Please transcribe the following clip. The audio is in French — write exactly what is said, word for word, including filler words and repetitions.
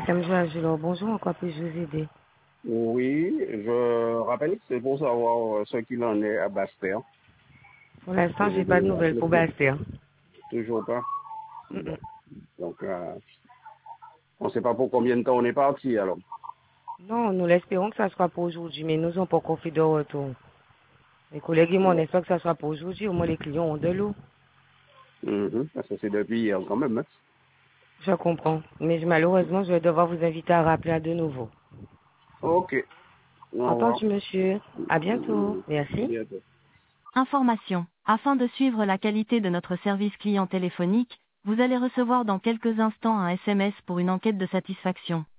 S M Joachim, bonjour, en quoi puis-je vous aider? Oui, je rappelle que c'est pour savoir euh, ce qu'il en est à Bastère. Pour l'instant, Et j'ai vous pas de devez nouvelles appeler pour pour- Bastien. Toujours pas. Mm, Bon. mm. Donc, euh, on ne sait pas pour combien de temps on est parti alors. Non, nous l'espérons que ça soit pour aujourd'hui, mais nous n'avons pas encore fait de retour. Les collègues et moi, on Bon. espère que ça soit pour aujourd'hui, au moins les clients ont de l'eau. Mhm. Parce que c'est depuis hier quand même. Hein. Je comprends, mais malheureusement, je vais devoir vous inviter à rappeler à de nouveau. Ok. Au revoir. Entendu, monsieur. À bientôt. Mhm. Merci. Bientôt. Information. Afin de suivre la qualité de notre service client téléphonique, vous allez recevoir dans quelques instants un S M S pour une enquête de satisfaction.